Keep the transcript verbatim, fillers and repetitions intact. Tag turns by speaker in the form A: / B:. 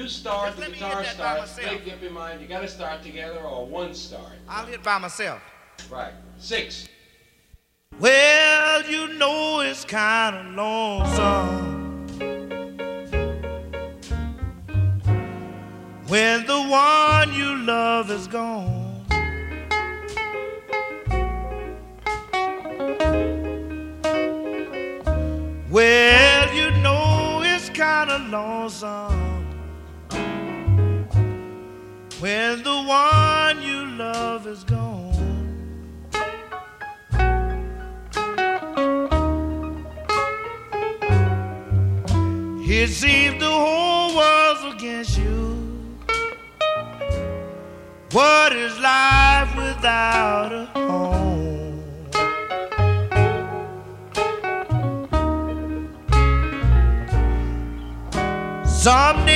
A: you start,
B: Just
A: the
B: let me
A: guitar
B: hit that by
A: starts.
B: myself.
A: Make up your mind. You got to start together or one start.
B: I'll hit by myself.
A: Right. Six.
B: Well, you know it's kind of lonesome when the one you love is gone. Well, you know it's kind of lonesome when the one you love is gone. It seems the whole world's against you. What is life without a home? Someday